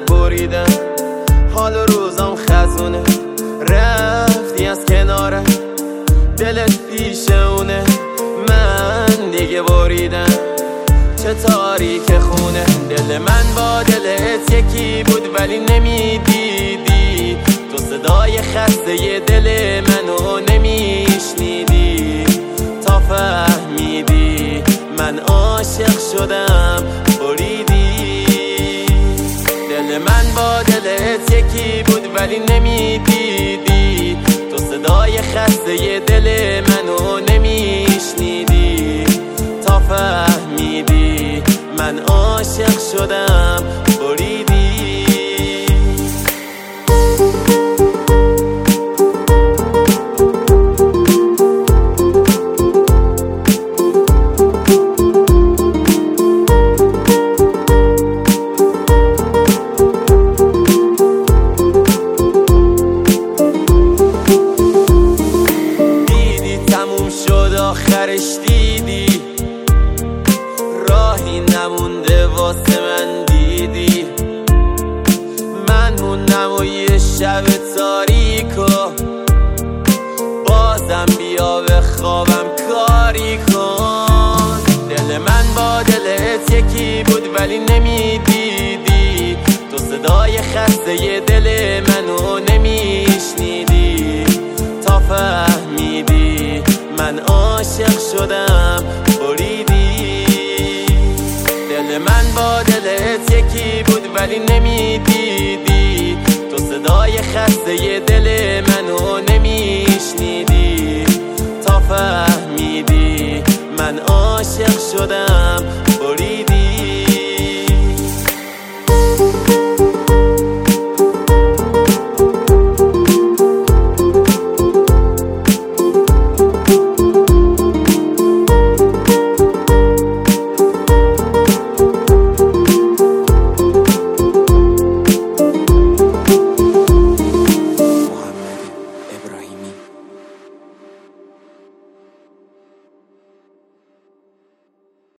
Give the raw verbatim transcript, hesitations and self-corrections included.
بریدم، حال روزم خزونه، رفتی از کناره، دلت پیش اونه، من دیگه بریدم. چه تاریک خونه، دل من با دلت یکی بود ولی نمیدیدی، تو صدای خسته دل منو نمیشنیدی، تا فهمیدی من عاشق شدم بریدی. دل من با دلت یکی بود ولی نمیدیدی، تو صدای خسته دل منو نمیشنیدی، تا فهمیدی من عاشق شدم بریدی. آخرش دیدی راهی نمونده واسه من، دیدی من موندم و یه شب تاریکو، بازم بیا به خوابم کاری کن. دل من با دلت یکی بود ولی نمیدیدی، تو صدای خسته دل منو نمیشنیدی، تا فهمیدی من عاشق شدم بریدی. دل من با دلت یکی بود ولی نمیدیدی، تو صدای خسته دل منو نمیدیدی،